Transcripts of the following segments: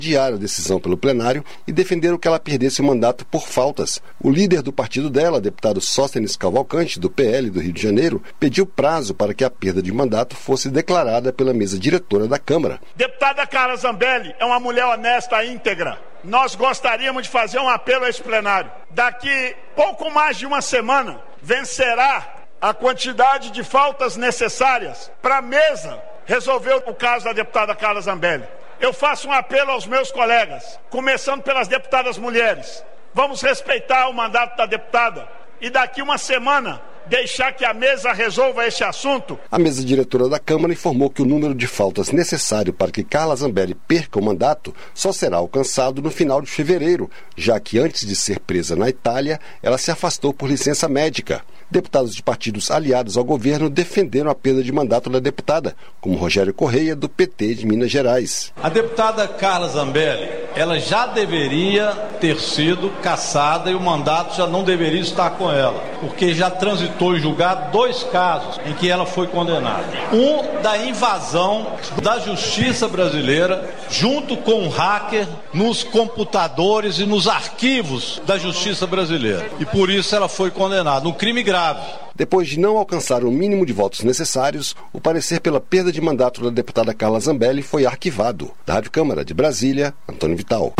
adiar a decisão pelo plenário e defenderam que ela perdesse o mandato por faltas. O líder do partido dela, deputado Sóstenes Cavalcante, do PL do Rio de Janeiro, pediu prazo para que a perda de mandato fosse declarada pela mesa diretora da Câmara. Deputada Carla Zambelli é uma mulher honesta e íntegra. Nós gostaríamos de fazer um apelo a esse plenário. Daqui pouco mais de uma semana, vencerá a quantidade de faltas necessárias para a mesa resolver o caso da deputada Carla Zambelli. Eu faço um apelo aos meus colegas, começando pelas deputadas mulheres. Vamos respeitar o mandato da deputada e daqui uma semana deixar que a mesa resolva esse assunto. A mesa diretora da Câmara informou que o número de faltas necessário para que Carla Zambelli perca o mandato só será alcançado no final de fevereiro, já que antes de ser presa na Itália, ela se afastou por licença médica. Deputados de partidos aliados ao governo defenderam a perda de mandato da deputada, como Rogério Correia, do PT de Minas Gerais. A deputada Carla Zambelli, ela já deveria ter sido cassada e o mandato já não deveria estar com ela, porque já transitou em julgado 2 casos em que ela foi condenada. Um da invasão da justiça brasileira junto com um hacker nos computadores e nos arquivos da justiça brasileira. E por isso ela foi condenada, um crime grave. Depois de não alcançar o mínimo de votos necessários, o parecer pela perda de mandato da deputada Carla Zambelli foi arquivado. Da Rádio Câmara de Brasília, Antônio Vital.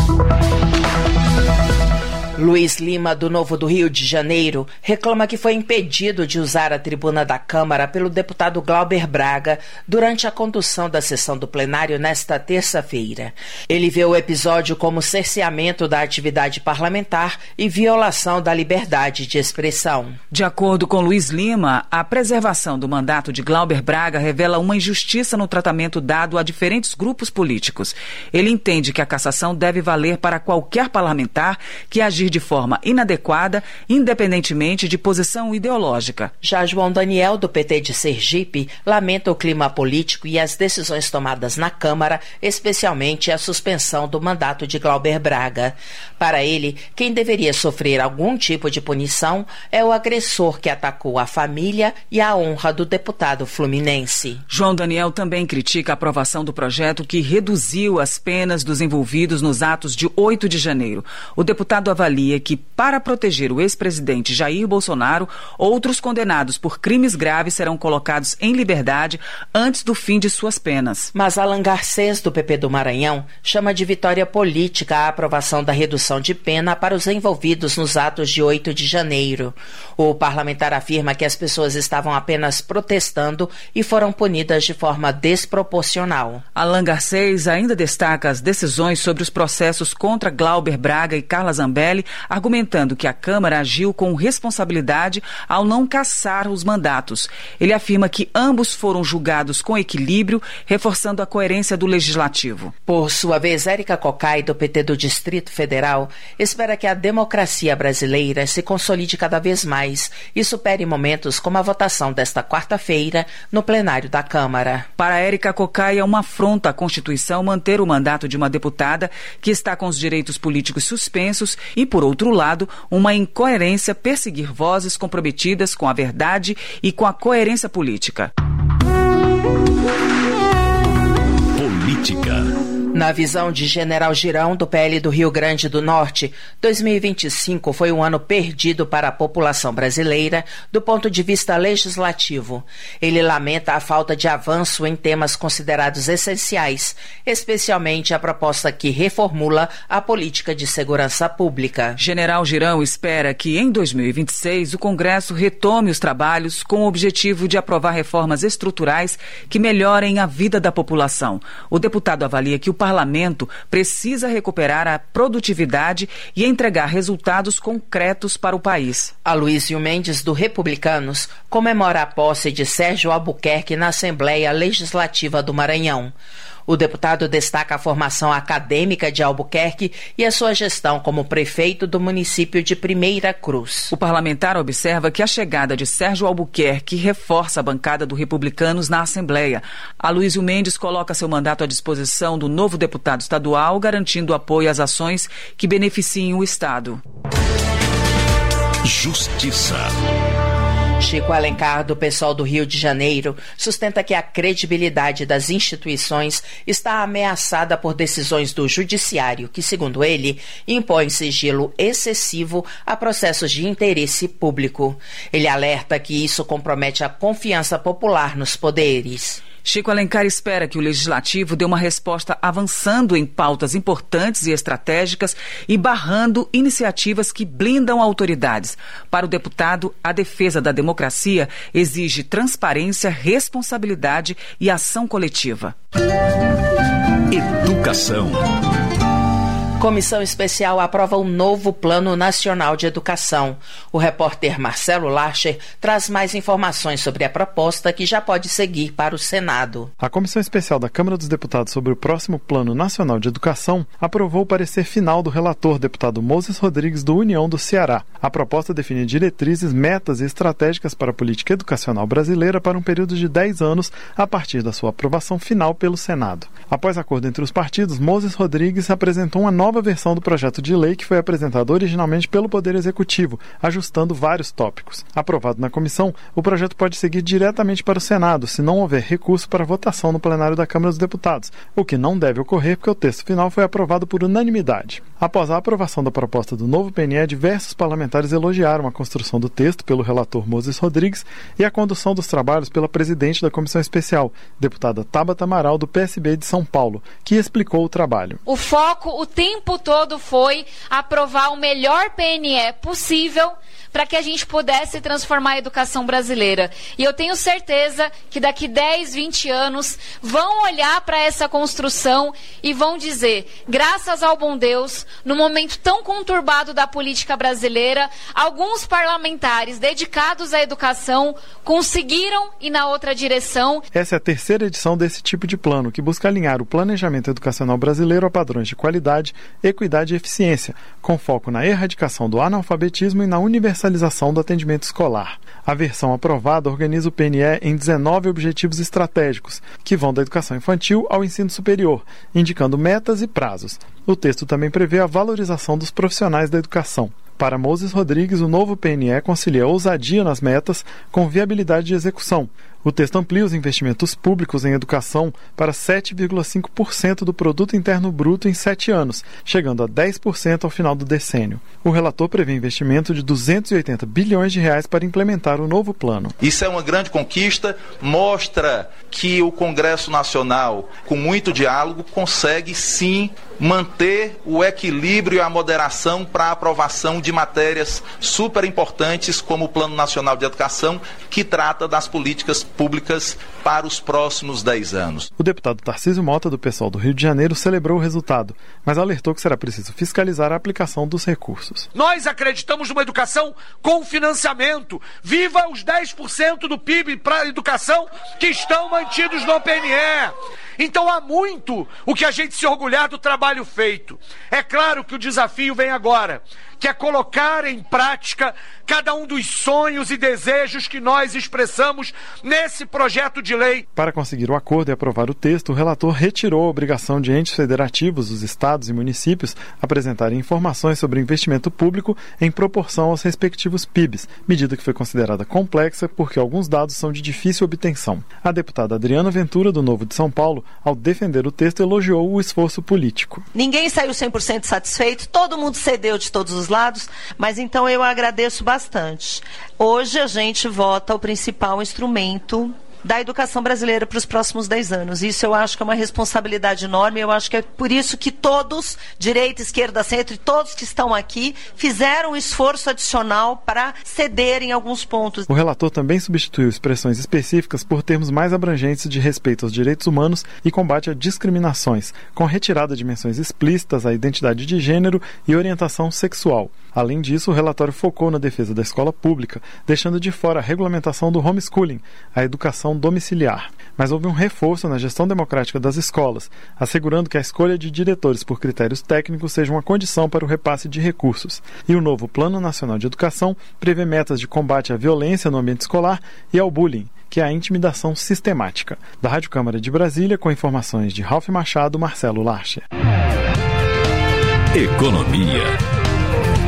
Luiz Lima, do Novo do Rio de Janeiro, reclama que foi impedido de usar a tribuna da Câmara pelo deputado Glauber Braga durante a condução da sessão do plenário nesta terça-feira. Ele vê o episódio como cerceamento da atividade parlamentar e violação da liberdade de expressão. De acordo com Luiz Lima, a preservação do mandato de Glauber Braga revela uma injustiça no tratamento dado a diferentes grupos políticos. Ele entende que a cassação deve valer para qualquer parlamentar que agir de forma inadequada, independentemente de posição ideológica. Já João Daniel, do PT de Sergipe, lamenta o clima político e as decisões tomadas na Câmara, especialmente a suspensão do mandato de Glauber Braga. Para ele, quem deveria sofrer algum tipo de punição é o agressor que atacou a família e a honra do deputado fluminense. João Daniel também critica a aprovação do projeto que reduziu as penas dos envolvidos nos atos de 8 de janeiro. O deputado avalia que, para proteger o ex-presidente Jair Bolsonaro, outros condenados por crimes graves serão colocados em liberdade antes do fim de suas penas. Mas Alan Garcês, do PP do Maranhão, chama de vitória política a aprovação da redução de pena para os envolvidos nos atos de 8 de janeiro. O parlamentar afirma que as pessoas estavam apenas protestando e foram punidas de forma desproporcional. Alan Garcês ainda destaca as decisões sobre os processos contra Glauber Braga e Carla Zambelli, argumentando que a Câmara agiu com responsabilidade ao não cassar os mandatos. Ele afirma que ambos foram julgados com equilíbrio, reforçando a coerência do Legislativo. Por sua vez, Érica Cocai, do PT do Distrito Federal, espera que a democracia brasileira se consolide cada vez mais e supere momentos como a votação desta quarta-feira no plenário da Câmara. Para Érica Cocai, é uma afronta à Constituição manter o mandato de uma deputada que está com os direitos políticos suspensos e, por outro lado, uma incoerência perseguir vozes comprometidas com a verdade e com a coerência política. Política. Na visão de General Girão, do PL do Rio Grande do Norte, 2025 foi um ano perdido para a população brasileira do ponto de vista legislativo. Ele lamenta a falta de avanço em temas considerados essenciais, especialmente a proposta que reformula a política de segurança pública. General Girão espera que, em 2026, o Congresso retome os trabalhos com o objetivo de aprovar reformas estruturais que melhorem a vida da população. O deputado avalia que o Parlamento precisa recuperar a produtividade e entregar resultados concretos para o país. Aloysio Mendes, do Republicanos, comemora a posse de Sérgio Albuquerque na Assembleia Legislativa do Maranhão. O deputado destaca a formação acadêmica de Albuquerque e a sua gestão como prefeito do município de Primeira Cruz. O parlamentar observa que a chegada de Sérgio Albuquerque reforça a bancada do Republicanos na Assembleia. Aloysio Mendes coloca seu mandato à disposição do novo deputado estadual, garantindo apoio às ações que beneficiem o Estado. Justiça. Chico Alencar, do PSOL do Rio de Janeiro, sustenta que a credibilidade das instituições está ameaçada por decisões do Judiciário, que, segundo ele, impõe sigilo excessivo a processos de interesse público. Ele alerta que isso compromete a confiança popular nos poderes. Chico Alencar espera que o Legislativo dê uma resposta avançando em pautas importantes e estratégicas e barrando iniciativas que blindam autoridades. Para o deputado, a defesa da democracia exige transparência, responsabilidade e ação coletiva. Educação. Comissão Especial aprova um novo Plano Nacional de Educação. O repórter Marcelo Larcher traz mais informações sobre a proposta, que já pode seguir para o Senado. A Comissão Especial da Câmara dos Deputados sobre o próximo Plano Nacional de Educação aprovou o parecer final do relator, deputado Moses Rodrigues, do União do Ceará. A proposta define diretrizes, metas e estratégicas para a política educacional brasileira para um período de 10 anos, a partir da sua aprovação final pelo Senado. Após acordo entre os partidos, Moses Rodrigues apresentou uma nova versão do projeto de lei que foi apresentado originalmente pelo Poder Executivo, ajustando vários tópicos. Aprovado na comissão, o projeto pode seguir diretamente para o Senado, se não houver recurso para votação no plenário da Câmara dos Deputados, o que não deve ocorrer porque o texto final foi aprovado por unanimidade. Após a aprovação da proposta do novo PNE, diversos parlamentares elogiaram a construção do texto pelo relator Moses Rodrigues e a condução dos trabalhos pela presidente da Comissão Especial, deputada Tabata Amaral, do PSB de São Paulo, que explicou o trabalho. O foco, o tempo todo, foi aprovar o melhor PNE possível para que a gente pudesse transformar a educação brasileira. E eu tenho certeza que daqui 10, 20 anos vão olhar para essa construção e vão dizer, graças ao bom Deus, no momento tão conturbado da política brasileira, alguns parlamentares dedicados à educação conseguiram ir na outra direção. Essa é a terceira edição desse tipo de plano, que busca alinhar o planejamento educacional brasileiro a padrões de qualidade, equidade e eficiência, com foco na erradicação do analfabetismo e na universalização do atendimento escolar. A versão aprovada organiza o PNE em 19 objetivos estratégicos, que vão da educação infantil ao ensino superior, indicando metas e prazos. O texto também prevê a valorização dos profissionais da educação. Para Moses Rodrigues, o novo PNE concilia ousadia nas metas com viabilidade de execução. O texto amplia os investimentos públicos em educação para 7,5% do produto interno bruto em 7 anos, chegando a 10% ao final do decênio. O relator prevê investimento de 280 bilhões de reais para implementar o novo plano. Isso é uma grande conquista, mostra que o Congresso Nacional, com muito diálogo, consegue sim manter o equilíbrio e a moderação para a aprovação de matérias super importantes como o Plano Nacional de Educação, que trata das políticas públicas para os próximos 10 anos. O deputado Tarcísio Mota, do PSOL do Rio de Janeiro, celebrou o resultado, mas alertou que será preciso fiscalizar a aplicação dos recursos. Nós acreditamos numa educação com financiamento. Viva os 10% do PIB para a educação que estão mantidos no PNE. Então há muito o que a gente se orgulhar do trabalho feito. É claro que o desafio vem agora, que é colocar em prática cada um dos sonhos e desejos que nós expressamos nesse projeto de lei. Para conseguir o acordo e aprovar o texto, o relator retirou a obrigação de entes federativos, os estados e municípios, apresentarem informações sobre o investimento público em proporção aos respectivos PIBs, medida que foi considerada complexa porque alguns dados são de difícil obtenção. A deputada Adriana Ventura, do Novo de São Paulo, ao defender o texto, elogiou o esforço político. Ninguém saiu 100% satisfeito, todo mundo cedeu de todos os lados, mas então eu agradeço bastante. Hoje a gente vota o principal instrumento da educação brasileira para os próximos 10 anos. Isso eu acho que é uma responsabilidade enorme, eu acho que é por isso que todos, direita, esquerda, centro, e todos que estão aqui, fizeram um esforço adicional para ceder em alguns pontos. O relator também substituiu expressões específicas por termos mais abrangentes de respeito aos direitos humanos e combate a discriminações, com retirada de menções explícitas à identidade de gênero e orientação sexual. Além disso, o relatório focou na defesa da escola pública, deixando de fora a regulamentação do homeschooling, a educação domiciliar. Mas houve um reforço na gestão democrática das escolas, assegurando que a escolha de diretores por critérios técnicos seja uma condição para o repasse de recursos. E o novo Plano Nacional de Educação prevê metas de combate à violência no ambiente escolar e ao bullying, que é a intimidação sistemática. Da Rádio Câmara de Brasília, com informações de Ralf Machado, Marcelo Larcher. Economia.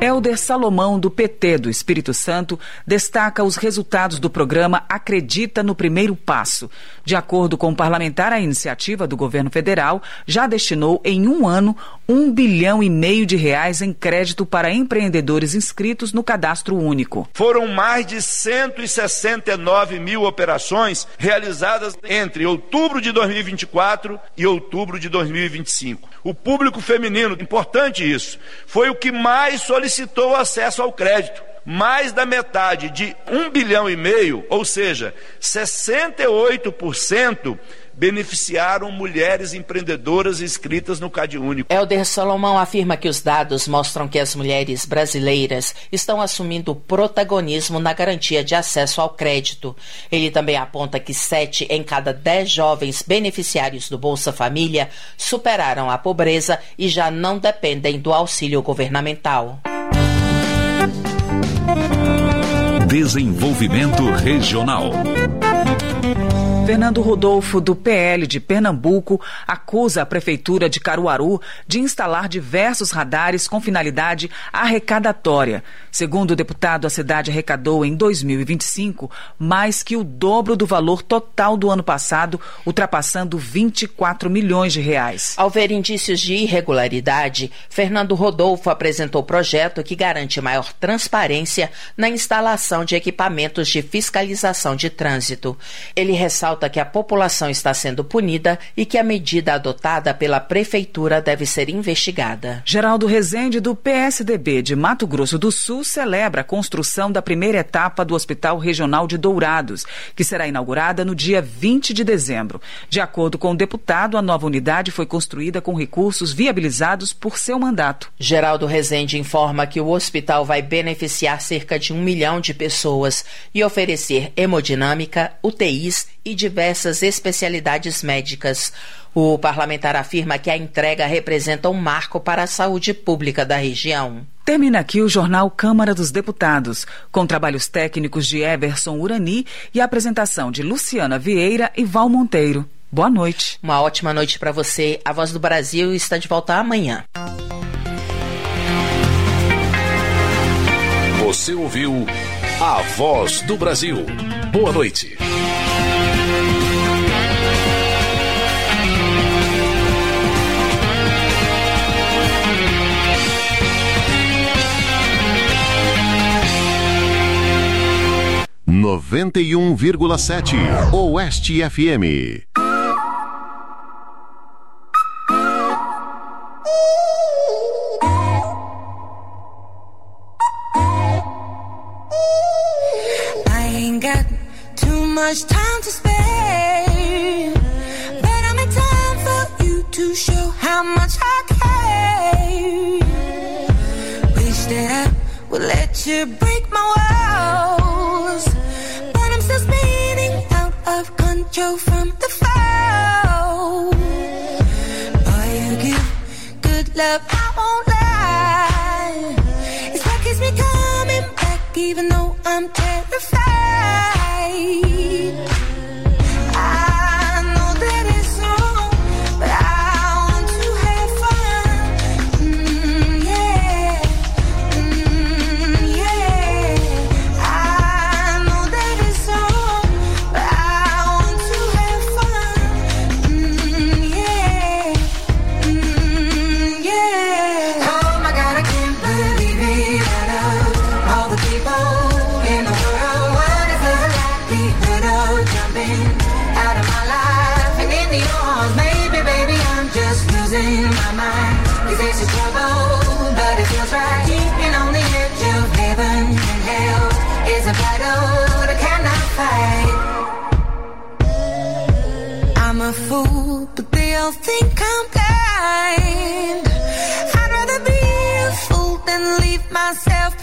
Helder Salomão, do PT do Espírito Santo, destaca os resultados do programa Acredita no Primeiro Passo. De acordo com o parlamentar, a iniciativa do governo federal já destinou em um ano R$1,5 bilhão em crédito para empreendedores inscritos no Cadastro Único. Foram mais de 169 mil operações realizadas entre outubro de 2024 e outubro de 2025. O público feminino, importante isso, foi o que mais solicitou acesso ao crédito. Mais da metade de R$1,5 bilhão, ou seja, 68%, beneficiaram mulheres empreendedoras inscritas no CadÚnico. Helder Salomão afirma que os dados mostram que as mulheres brasileiras estão assumindo protagonismo na garantia de acesso ao crédito. Ele também aponta que 7 em cada 10 jovens beneficiários do Bolsa Família superaram a pobreza e já não dependem do auxílio governamental. Desenvolvimento Regional. Fernando Rodolfo, do PL de Pernambuco, acusa a Prefeitura de Caruaru de instalar diversos radares com finalidade arrecadatória. Segundo o deputado, a cidade arrecadou em 2025 mais que o dobro do valor total do ano passado, ultrapassando R$24 milhões. Ao ver indícios de irregularidade, Fernando Rodolfo apresentou projeto que garante maior transparência na instalação de equipamentos de fiscalização de trânsito. Ele ressalta que a população está sendo punida e que a medida adotada pela Prefeitura deve ser investigada. Geraldo Rezende, do PSDB de Mato Grosso do Sul, celebra a construção da primeira etapa do Hospital Regional de Dourados, que será inaugurada no dia 20 de dezembro. De acordo com o deputado, a nova unidade foi construída com recursos viabilizados por seu mandato. Geraldo Rezende informa que o hospital vai beneficiar cerca de 1 milhão de pessoas e oferecer hemodinâmica, UTIs e diversas especialidades médicas. O parlamentar afirma que a entrega representa um marco para a saúde pública da região. Termina aqui o jornal Câmara dos Deputados, com trabalhos técnicos de Everson Urani e a apresentação de Luciana Vieira e Val Monteiro. Boa noite. Uma ótima noite para você. A Voz do Brasil está de volta amanhã. Você ouviu A Voz do Brasil. Boa noite. Noventa e 1,7 Oeste FM. Much time to spare, but I make time for you to show how much I care. Wish that I would let you break my walls, but I'm still spinning out of control from the fall. Boy, you give good love, I won't lie. It's what keeps me coming back, even though I'm terrified. I'm a fool, but they all think I'm blind. I'd rather be a fool than leave myself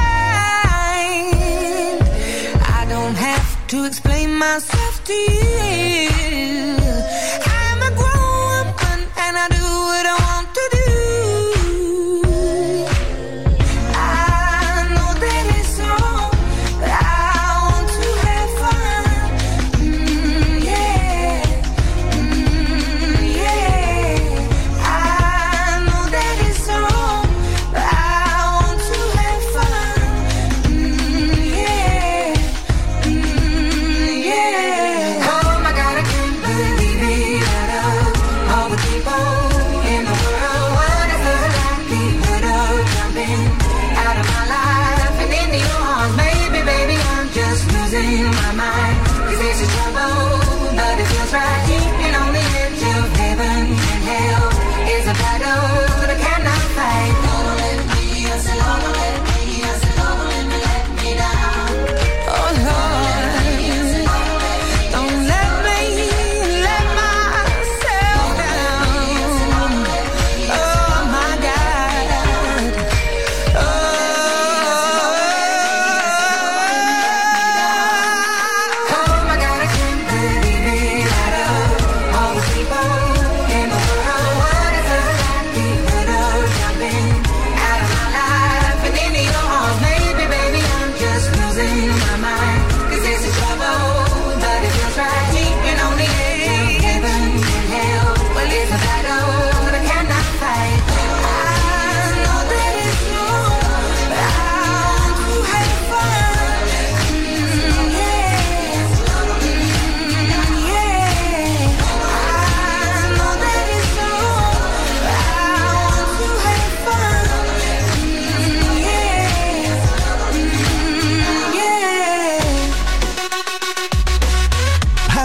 behind. I don't have to explain myself to you. I'm a grown woman and I do what I want to do. To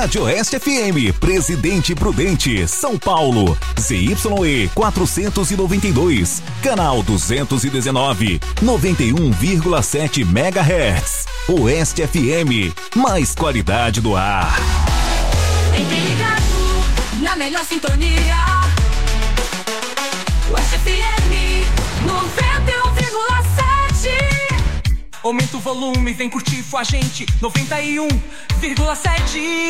Rádio Oeste FM, Presidente Prudente, São Paulo, ZYE 492, canal 219, 91,7 MHz. Oeste FM, mais qualidade do ar. Ligado, na melhor sintonia. Oeste FM 91,7. Aumenta o volume, vem curtir com a gente. 91,7.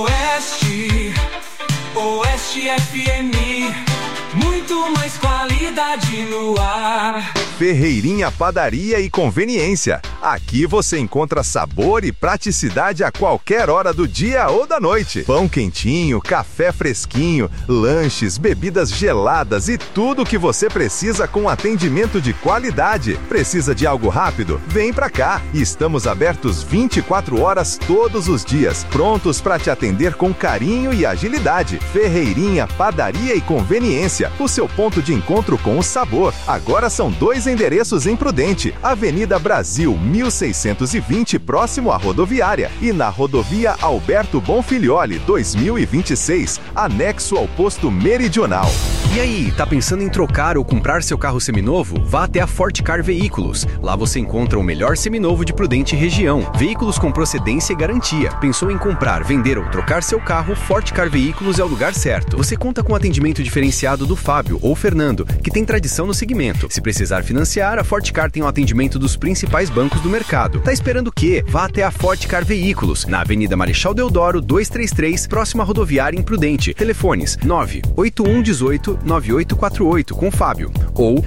Oeste FM, muito mais qualidade no ar. Ferreirinha Padaria e Conveniência. Aqui você encontra sabor e praticidade a qualquer hora do dia ou da noite. Pão quentinho, café fresquinho, lanches, bebidas geladas e tudo o que você precisa com atendimento de qualidade. Precisa de algo rápido? Vem pra cá. Estamos abertos 24 horas todos os dias, prontos para te atender com carinho e agilidade. Ferreirinha Padaria e Conveniência, o seu ponto de encontro com o sabor. Agora são 2 endereços em Prudente, Avenida Brasil 1620, próximo à rodoviária, e na rodovia Alberto Bonfilioli 2026, anexo ao posto Meridional. E aí, tá pensando em trocar ou comprar seu carro seminovo? Vá até a Fortecar Veículos. Lá você encontra o melhor seminovo de Prudente e região. Veículos com procedência e garantia. Pensou em comprar, vender ou trocar seu carro? Fortecar Veículos é o lugar certo. Você conta com atendimento diferenciado do Fábio ou Fernando, que tem tradição no segmento. Se precisar financiar, a Fortecar tem o atendimento dos principais bancos do mercado. Tá esperando o quê? Vá até a Fortecar Veículos, na Avenida Marechal Deodoro 233, próxima à rodoviária em Prudente. Telefones 98118-9848 com Fábio ou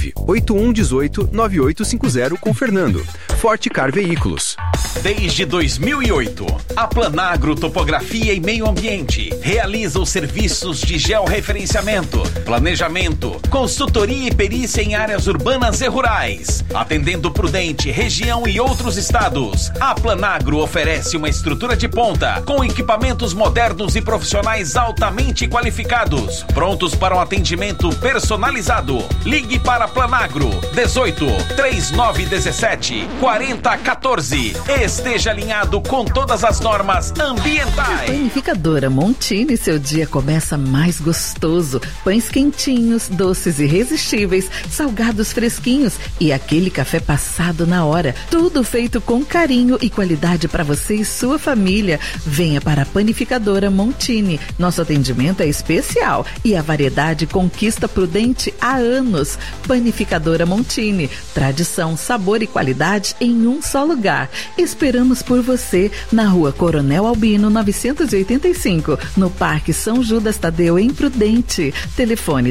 98118-9850 com Fernando. Fortecar Veículos. Desde 2008, a Planagro Topografia e Meio Ambiente realiza os serviços de georreferenciamento, planejamento, consultoria e perícia em áreas urbanas e rurais. Atendendo Prudente, região e outros estados, a Planagro oferece uma estrutura de ponta com equipamentos modernos e profissionais altamente qualificados, prontos para um atendimento personalizado. Ligue para a Planagro 18 3917 4014. Esteja alinhado com todas as normas ambientais. Panificadora Montini, seu dia começa mais gostoso. Pães quentinhos, doces irresistíveis, salgados fresquinhos e aquele café passado na hora. Tudo feito com carinho e qualidade para você e sua família. Venha para a Panificadora Montini. Nosso atendimento é especial e a variedade conquista Prudente há anos. Panificadora Montini. Tradição, sabor e qualidade em um só lugar. Esperamos por você na Rua Coronel Albino 985, no Parque São Judas Tadeu, em Prudente. Telefone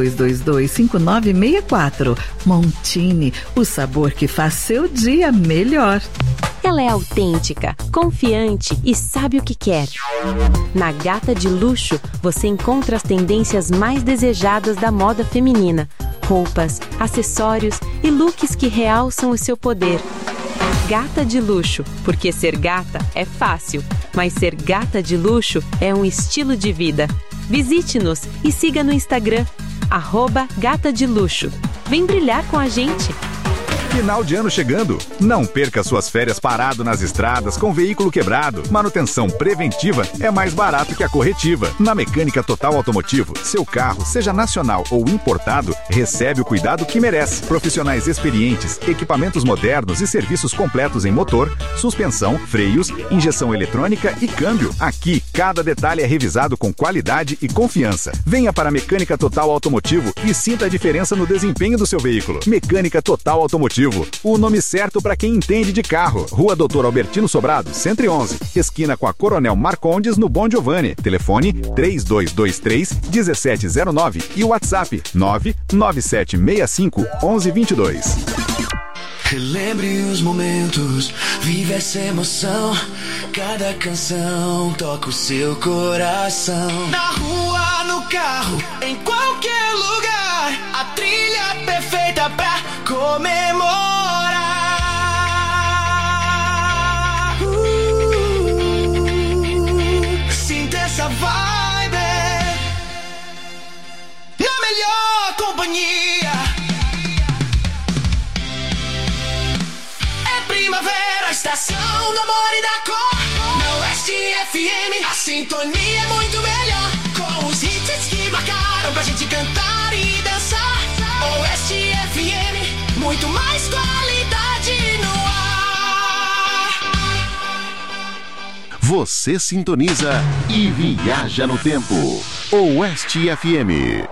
3222-5964. Montini, o sabor que faz seu dia melhor. Ela é autêntica, confiante e sabe o que quer. Na Gata de Luxo, você encontra as tendências mais desejadas da moda feminina. Roupas, acessórios e looks que realçam o seu poder. Gata de Luxo, porque ser gata é fácil, mas ser gata de luxo é um estilo de vida. Visite-nos e siga no Instagram, @Gata de Luxo. Vem brilhar com a gente. Final de ano chegando. Não perca suas férias parado nas estradas com veículo quebrado. Manutenção preventiva é mais barato que a corretiva. Na Mecânica Total Automotivo, seu carro, seja nacional ou importado, recebe o cuidado que merece. Profissionais experientes, equipamentos modernos e serviços completos em motor, suspensão, freios, injeção eletrônica e câmbio. Aqui, cada detalhe é revisado com qualidade e confiança. Venha para a Mecânica Total Automotivo e sinta a diferença no desempenho do seu veículo. Mecânica Total Automotivo. O nome certo para quem entende de carro. Rua Doutor Albertino Sobrado, 111. Esquina com a Coronel Marcondes, no Bom Giovanni. Telefone 3223-1709 e o WhatsApp 99765-1122. Relembre os momentos, vive essa emoção. Cada canção toca o seu coração. Na rua, no carro, em qualquer lugar, a trilha perfeita pra comemorar. Sinta essa vibe na melhor companhia. É primavera, estação do amor e da cor. Na Oeste Oeste FM, a sintonia é muito melhor. Com os hits que marcaram pra gente cantar e dançar. Oeste FM, muito mais qualidade no ar. Você sintoniza e viaja no tempo. Oeste FM.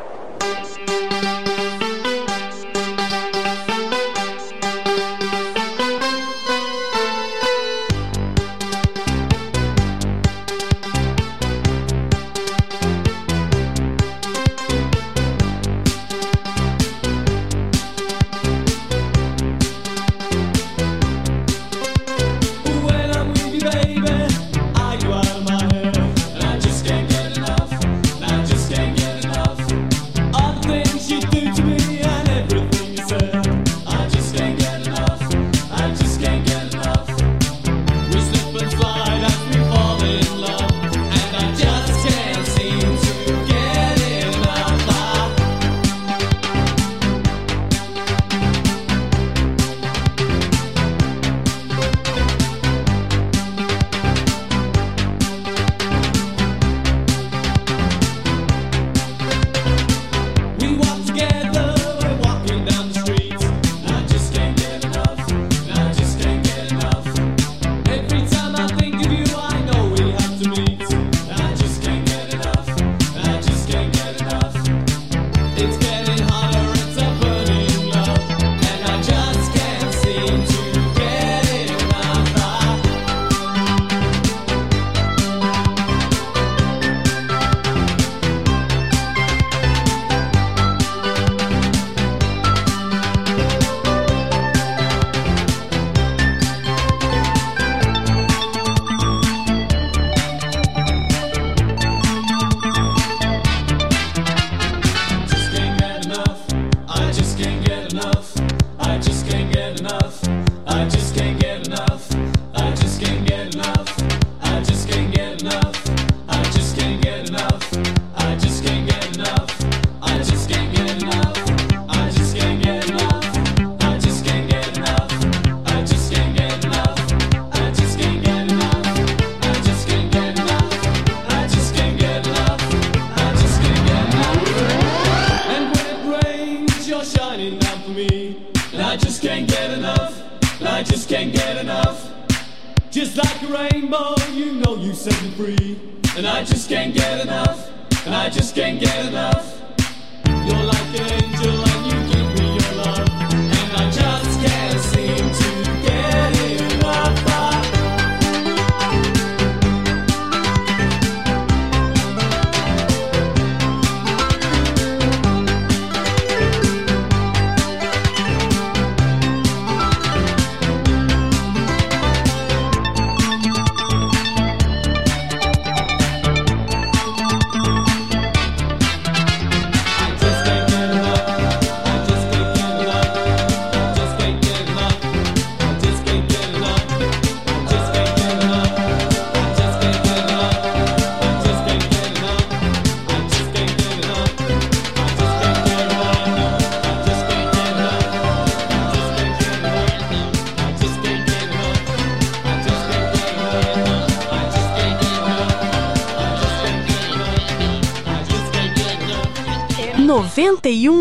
Noventa e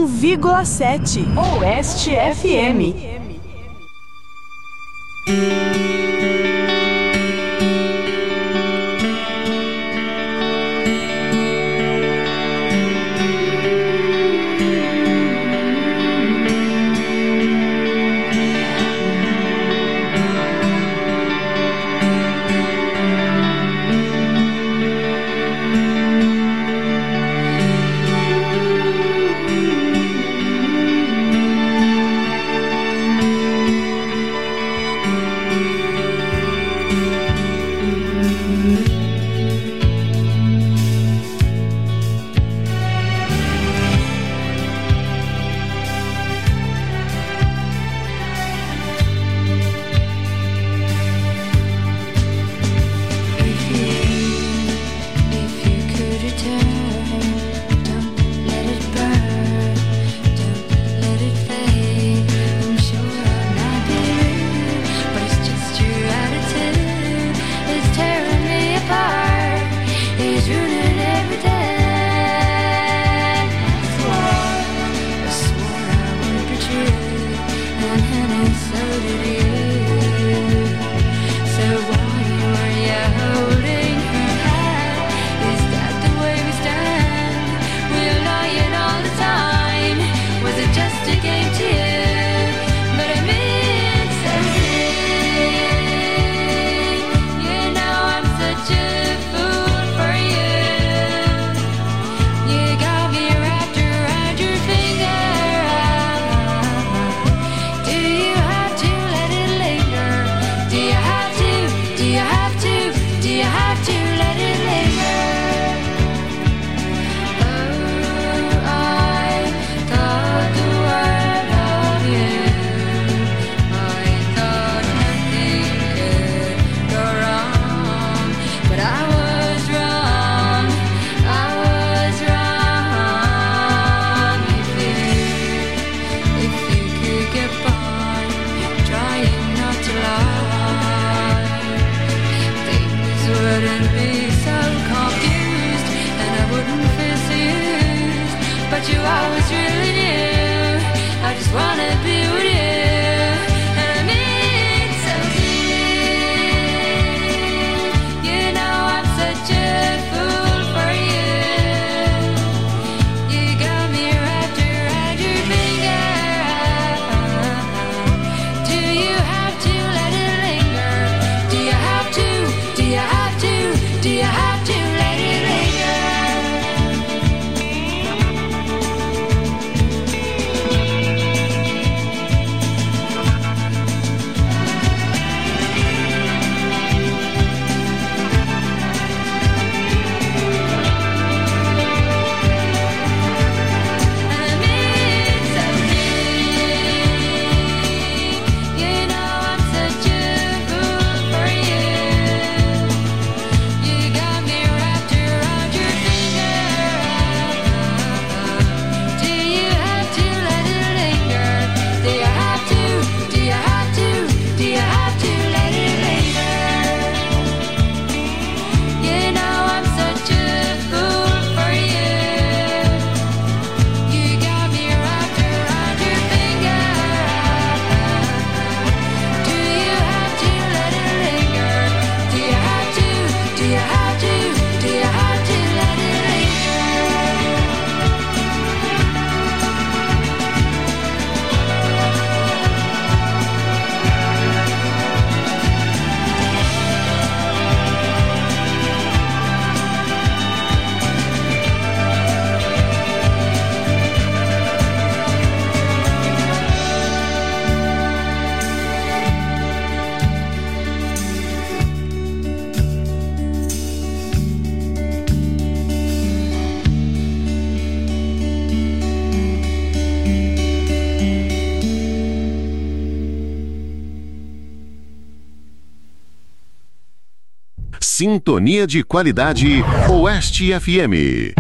1,7 Oeste FM. sintonia de qualidade Oeste FM.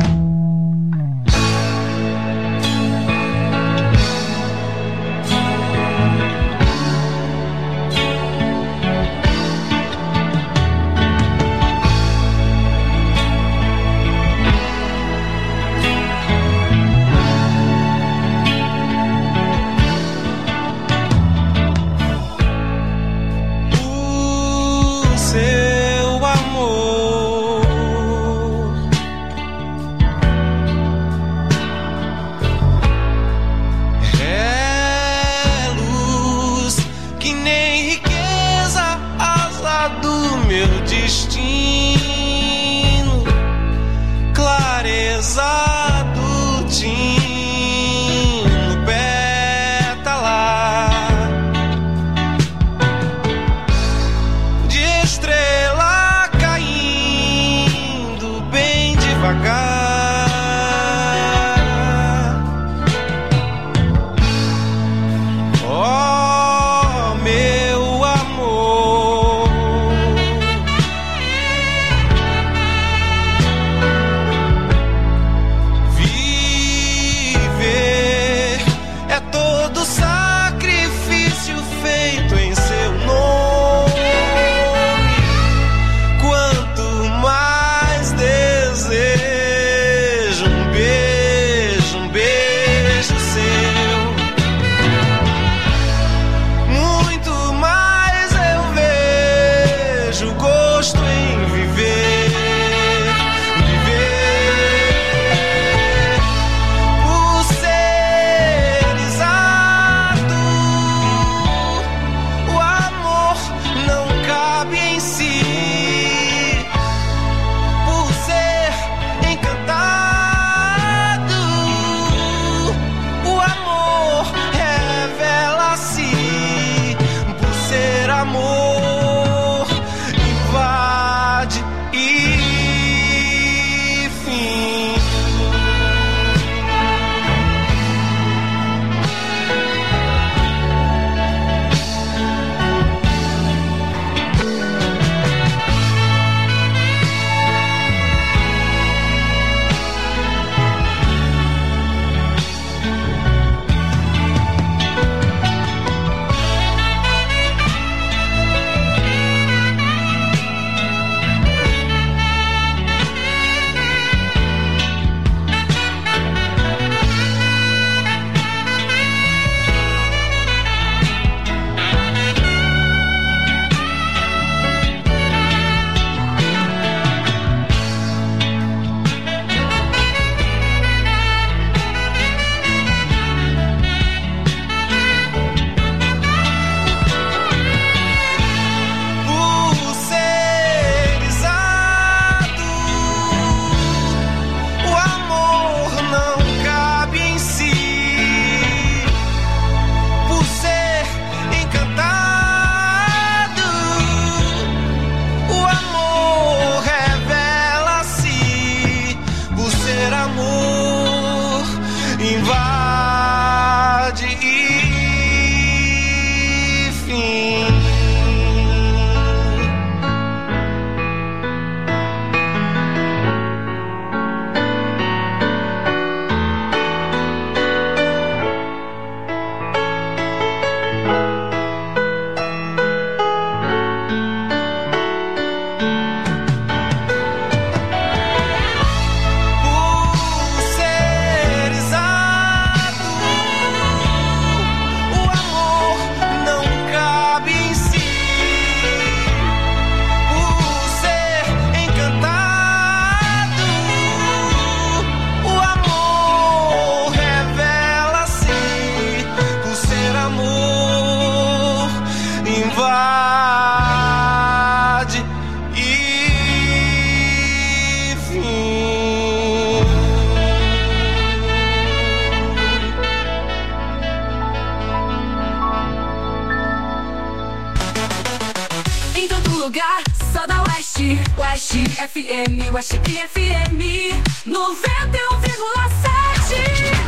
lugar, só da Oeste. Oeste FM, Oeste FM 91,7.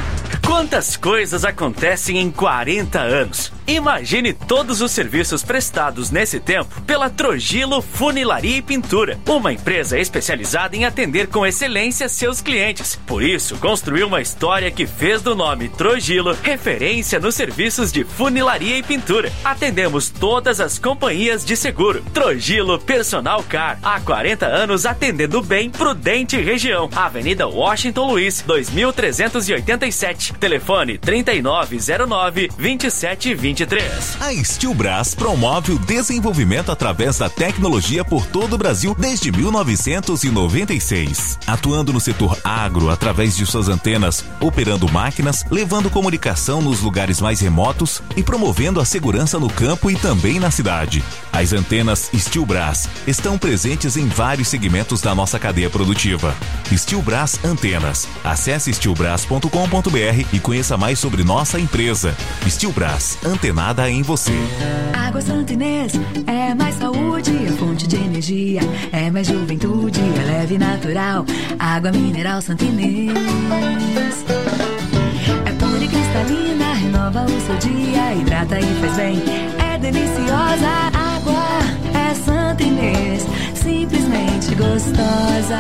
Quantas coisas acontecem em 40 anos? Imagine todos os serviços prestados nesse tempo pela Trogilo Funilaria e Pintura, uma empresa especializada em atender com excelência seus clientes. Por isso, construiu uma história que fez do nome Trogilo referência nos serviços de funilaria e pintura. Atendemos todas as companhias de seguro. Trogilo Personal Car, há 40 anos atendendo bem Prudente região. Avenida Washington Luiz, 2387. Telefone 3909-2723. A Stilbras promove o desenvolvimento através da tecnologia por todo o Brasil desde 1996. Atuando no setor agro através de suas antenas, operando máquinas, levando comunicação nos lugares mais remotos e promovendo a segurança no campo e também na cidade. As antenas Stilbras estão presentes em vários segmentos da nossa cadeia produtiva. Stilbras Antenas. Acesse stilbras.com.br e conheça mais sobre nossa empresa. Stilbras, antenada em você. Água Santa Inês é mais saúde, é fonte de energia, é mais juventude, é leve e natural. Água mineral Santa Inês. É pura e cristalina, renova o seu dia, hidrata e faz bem. É deliciosa, água é Santa Inês, simplesmente gostosa.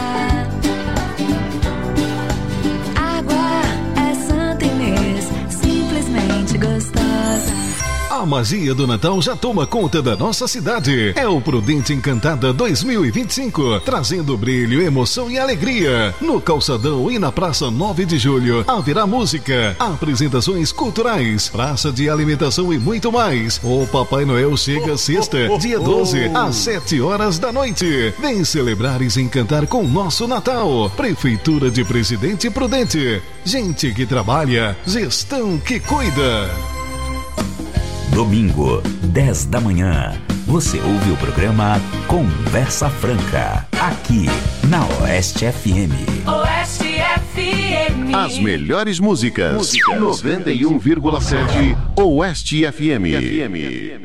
Gostosa. A magia do Natal já toma conta da nossa cidade. É o Prudente Encantada 2025, trazendo brilho, emoção e alegria. No Calçadão e na Praça 9 de Julho haverá música, apresentações culturais, praça de alimentação e muito mais. O Papai Noel chega sexta, dia 12, às 7 horas da noite. Vem celebrar e se encantar com nosso Natal. Prefeitura de Presidente Prudente. Gente que trabalha, gestão que cuida. Domingo, 10 da manhã, você ouve o programa Conversa Franca, aqui na Oeste FM. Oeste FM. As melhores músicas. 91,7 Oeste FM.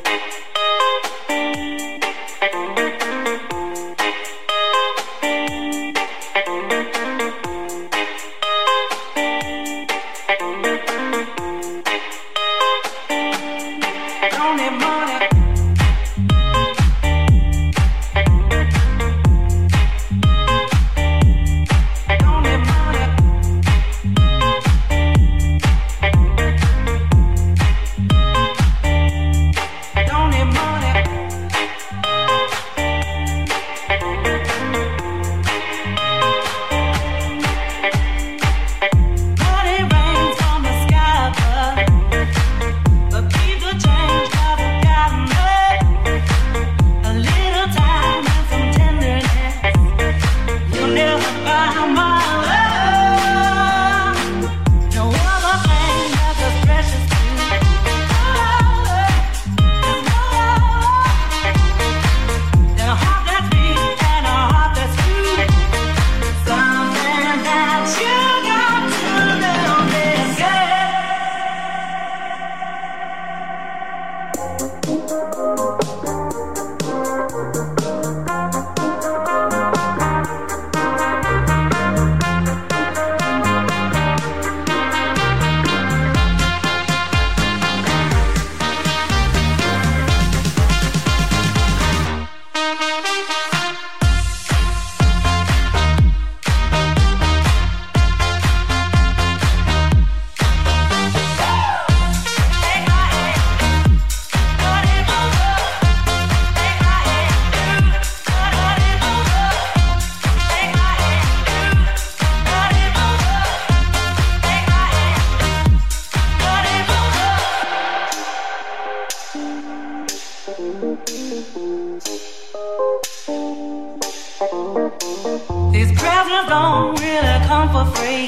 These presents don't really come for free.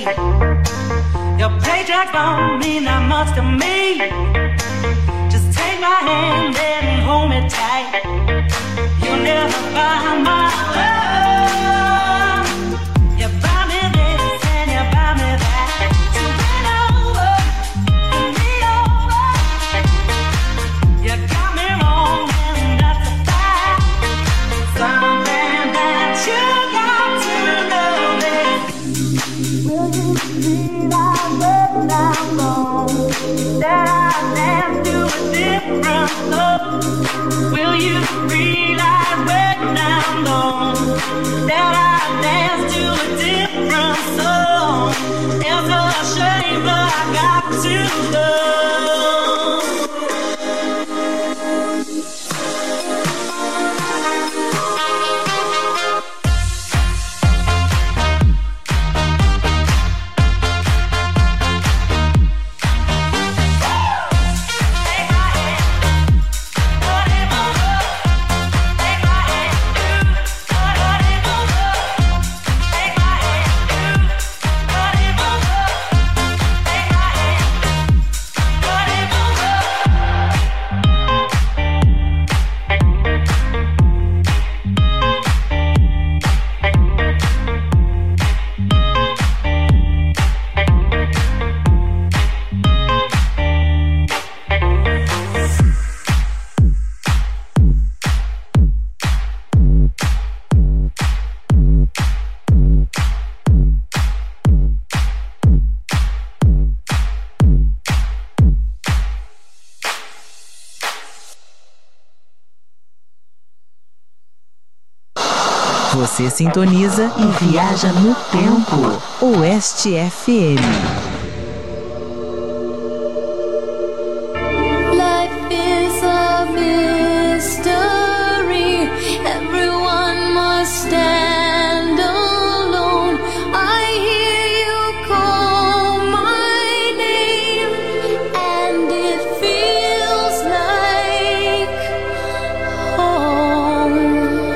Your paycheck don't mean that much to me. Just take my hand and hold me tight. You'll never buy my love. You buy me this and you buy me that. So bend over, lean over. You got me wrong and that's a fact. Something that you got to know. Will you be my love? that I dance to a different song? Will you realize when I'm gone that I dance to a different song? It's a shame, but I got to go. Você sintoniza e viaja no tempo. Oeste FM. Life is a mystery. Everyone must stand alone. I hear you call my name, and it feels like home.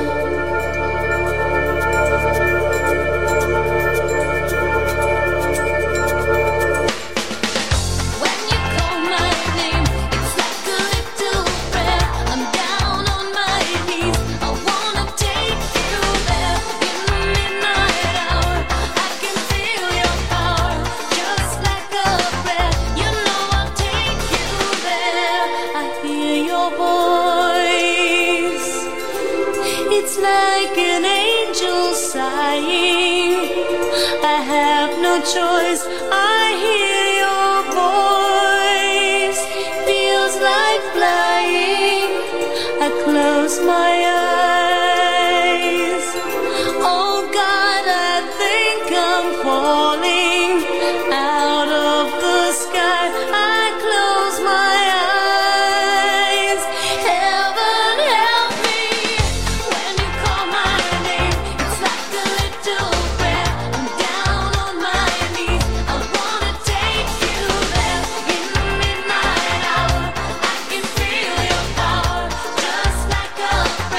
Choice, I hear your voice. Feels like flying. I close my eyes. Oh God, I think I'm falling out of the sky. I close my eyes. Heaven help me when you call my name. It's like a little prayer. I'm down on my knees. I wanna take you there in the midnight hour. I can feel your power, just like a prayer.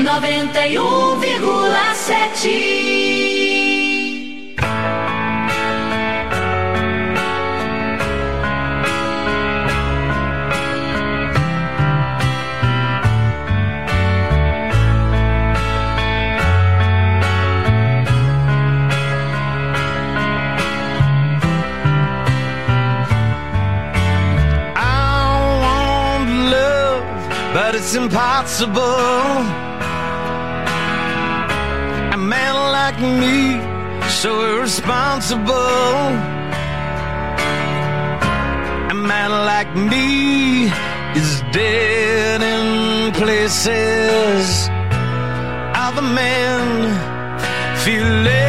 91,7. But it's impossible. A man like me, so irresponsible. A man like me is dead in places other men feel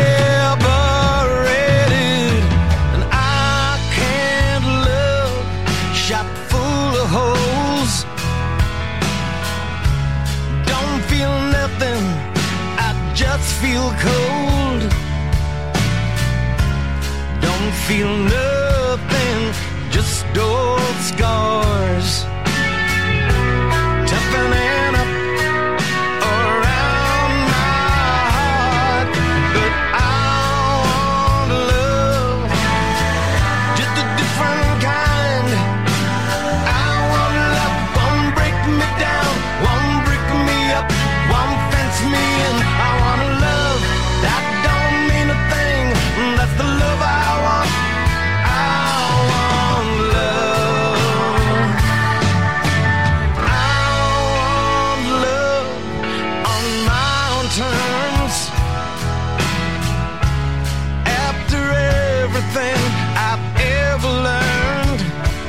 liberated. And I can't love shop full of holes. Feel nothing, I just feel cold. Don't feel nothing, just old scars. Toughening up around my heart. But I want love, just a different kind. I want love, won't break me down, won't break me up, won't fence me in. I want love that don't mean a thing. That's the love I want. I want love. I want love on my own terms. After everything I've ever learned,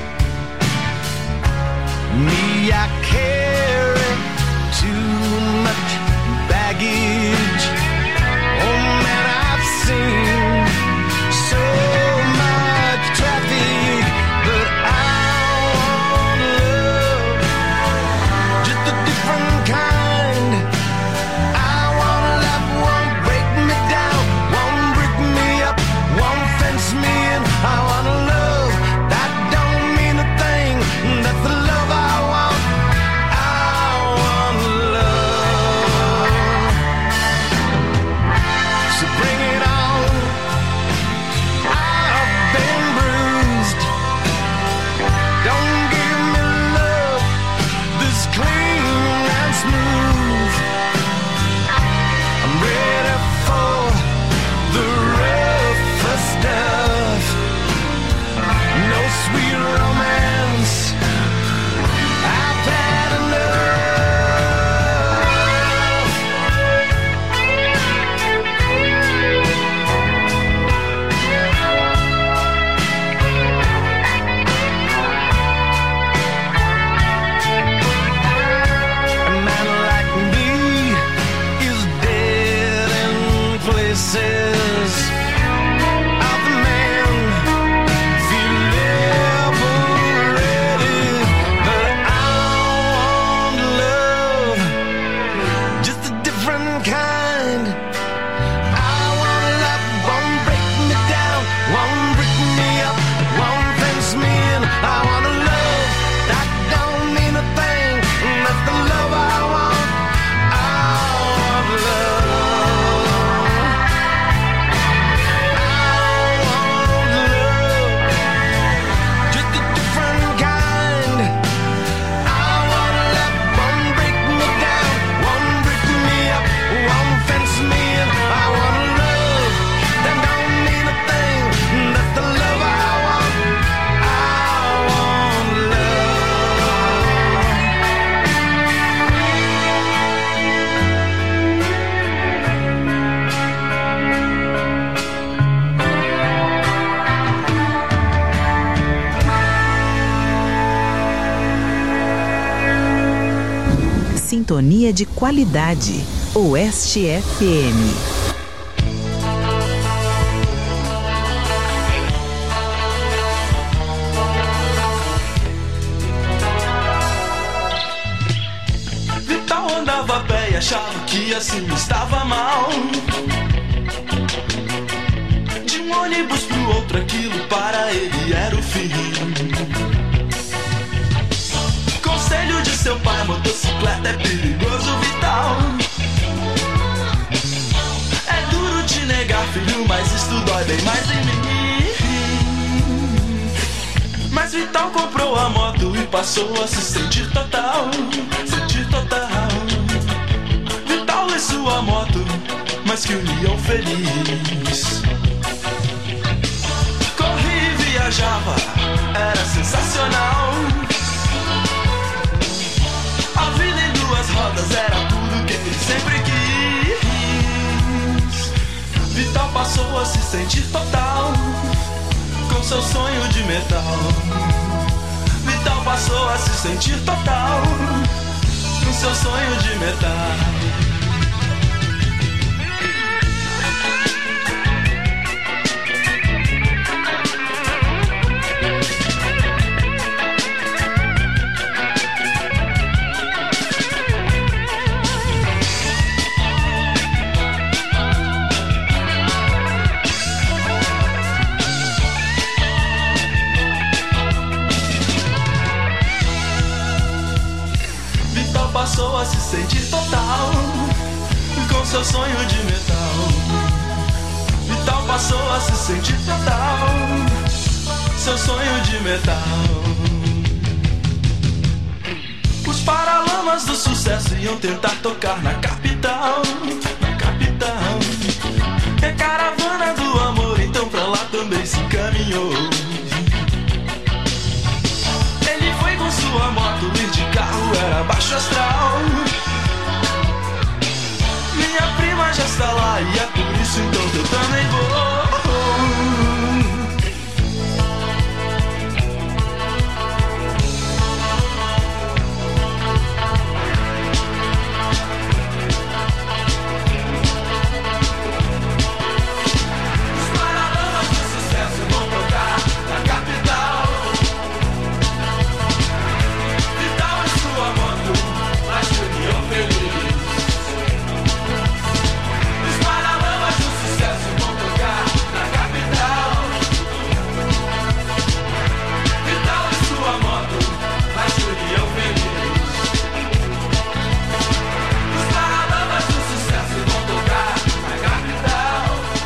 me, I carry too much baggage. Oh man, I've seen so much traffic, but I want love, just a different kind. I want love, won't break me down, won't break me up, won't fence me in. I want love that don't mean a thing. That's the love I want. I want love. So bring it on. I've been bruised. Don't give me love this clean and smooth. I'm ready for the rougher stuff. No sweet romance. I've had enough. A man like me is dead in places other men feel liberated. But I want love, just a different kind. I want love, won't break me down, won't break me up, won't fence me in. I want a love that don't mean a thing. That's the love I want. I want love. I want love, just a different kind. I want love, won't break me down, won't break me up, won't fence me in. I want love that don't mean a thing. That's the love I want. I want Sintonia de qualidade. Oeste FM. Vital andava a pé e achava que assim estava mal. De um ônibus pro outro, aquilo para ele era o fim. Conselho de seu pai, motocicleta é perigoso, Vital. vai bem mais em mim. Mas Vital comprou a moto e passou a se sentir total, sentir total. Vital e sua moto, mas que união feliz. Corria e viajava, era sensacional. A vida em duas rodas era tudo que ele sempre quis. Vital passou a se sentir total, com seu sonho de metal. Vital passou a se sentir total, com seu sonho de metal. Passou a se sentir total, com seu sonho de metal. Vital passou a se sentir total, seu sonho de metal. Os paralamas do sucesso iam tentar tocar na capital, na capital. E a caravana do amor então pra lá também se encaminhou. Ele foi com sua moto, ir de carro era baixo astral. Minha prima já está lá e é por isso então que eu também vou. Os paralamas do sucesso vão tocar na capital. Vital e sua moto, mas que união feliz. Os paralamas do sucesso vão tocar na capital. Vital e sua moto, mas que união feliz. Os paralamas do sucesso vão tocar na capital.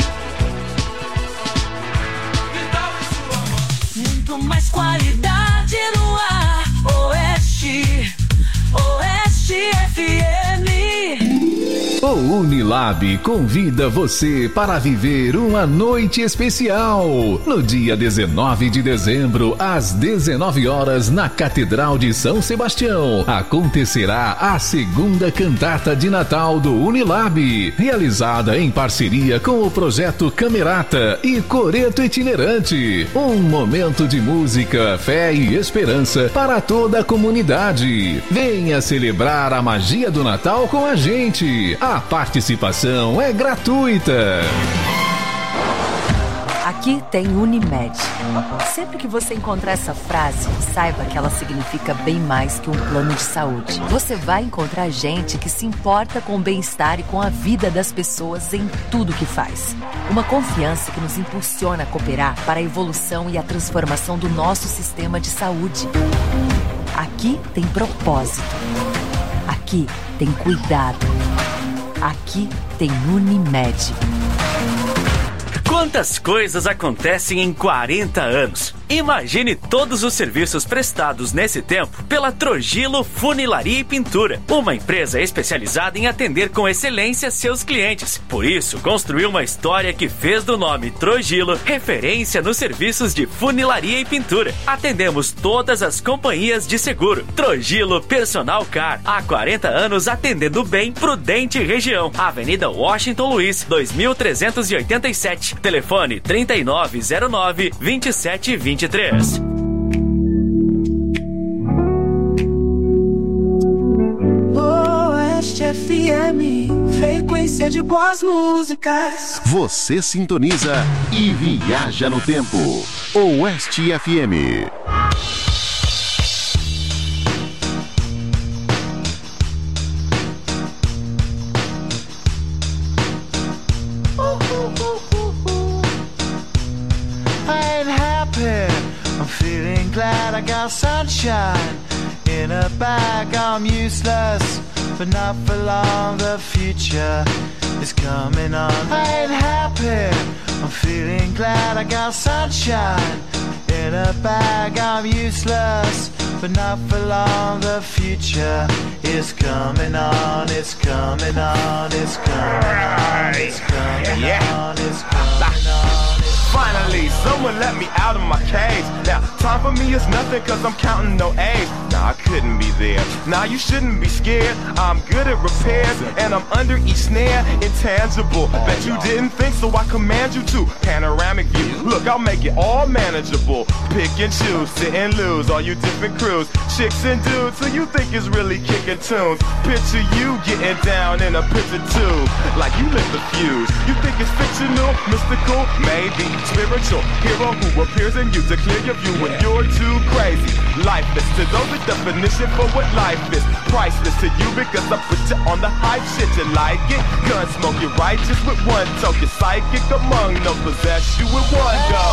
Vital e sua moto. Muito mais qualidade no ar. Oeste, Oeste FM. O Unilab convida você para viver uma noite especial. No dia 19 de dezembro, às 19 horas, na Catedral de São Sebastião, acontecerá a segunda cantata de Natal do Unilab, realizada em parceria com o projeto Camerata e Coreto Itinerante. Um momento de música, fé e esperança para toda a comunidade. Venha celebrar a magia do Natal com a gente. A participação é gratuita. Aqui tem Unimed. Sempre que você encontrar essa frase, saiba que ela significa bem mais que um plano de saúde. Você vai encontrar gente que se importa com o bem-estar e com a vida das pessoas em tudo que faz. Uma confiança que nos impulsiona a cooperar para a evolução e a transformação do nosso sistema de saúde. Aqui tem propósito. Aqui tem cuidado. Aqui tem Unimed. Quantas coisas acontecem em 40 anos? Imagine todos os serviços prestados nesse tempo pela Trogilo Funilaria e Pintura, uma empresa especializada em atender com excelência seus clientes. Por isso, construiu uma história que fez do nome Trogilo referência nos serviços de funilaria e pintura. Atendemos todas as companhias de seguro. Trogilo Personal Car, há 40 anos atendendo bem Prudente região. Avenida Washington Luiz, 2387. Telefone 3909-2723. Oeste FM, frequência de boas músicas. Você sintoniza e viaja no tempo. Oeste FM. I ain't happy, I'm feeling glad I got sunshine In a bag I'm useless, but not for long. The future is coming on. I ain't happy, I'm feeling glad I got sunshine. In a bag I'm useless, but not for long. The future is coming on. It's coming on. It's coming on. It's coming on. It's coming on. Finally, someone let me out of my cage. Now, time for me is nothing cause I'm counting no A's. Nah, I couldn't be there. Nah, you shouldn't be scared. I'm good at repairs and I'm under each snare. Intangible, bet you didn't think, so I command you to. Panoramic view, look, I'll make it all manageable. Pick and choose, sit and lose, all you different crews. Chicks and dudes, who you think is really kicking tunes. Picture you getting down in a picture too, like you lit the fuse. You think it's fictional, mystical, maybe spiritual hero who appears in you to clear your view when you're too crazy. Lifeless to those, the definition for what life is. Priceless to you because I put you on the hype shit. You like it? Gun smoke, you're righteous with one toe. You're psychic among no possess you with one go.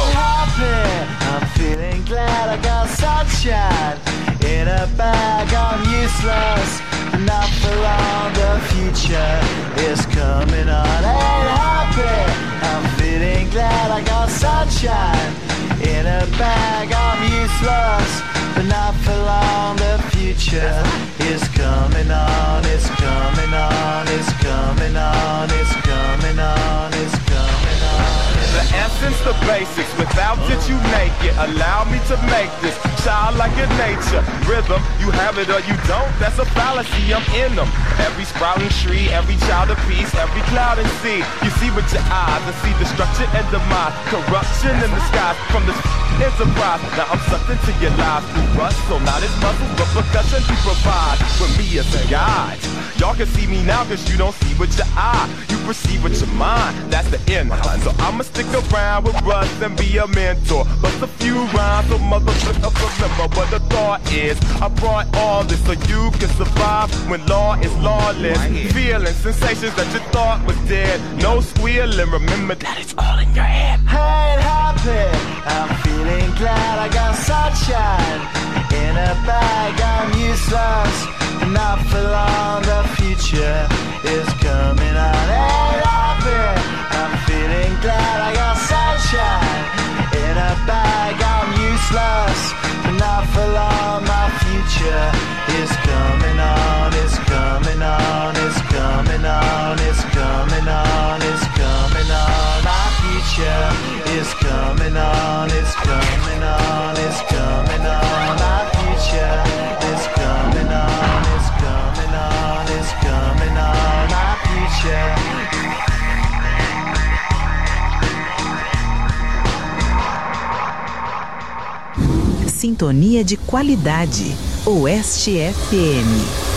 I'm feeling glad I got sunshine. In a bag I'm useless, but not for long. The future is coming on. Ain't happy, I'm feeling glad I got sunshine. In a bag I'm useless, but not for long. The future is coming on. It's coming on. It's coming on. It's coming on. It's coming on. The essence, the basics, without it you naked. Allow me to make this childlike in nature. Rhythm, you have it or you don't, that's a fallacy, I'm in them. Every sprouting tree, every child of peace, every cloud and sea. You see with your eyes and see destruction and demise. Corruption in the skies from this enterprise. Now I'm sucked into your lives through rust, so not as muscles, but percussion you provide with me as a guide. Y'all can see me now cause you don't see with your eye. You perceive with your mind, that's the end line. So I'ma stick around with Russ and be a mentor. Bust a few rhymes so motherfuckers remember what the thought is. I brought all this so you can survive when law is lawless. Feeling sensations that you thought was dead. No squealing, remember that it's all in your head. I ain't happy, I'm feeling glad I got sunshine. In a bag I'm useless, not for long. The future is coming on. Ain't happy, I'm feeling glad I got sunshine. In a bag I'm useless, not for long. My future is coming on. It's coming on. It's coming on. It's coming on. It's coming on. My future is coming on. It's coming on. It's coming on. My future is coming on. It's coming on. It's coming on. My future. Sintonia de qualidade. Oeste FM.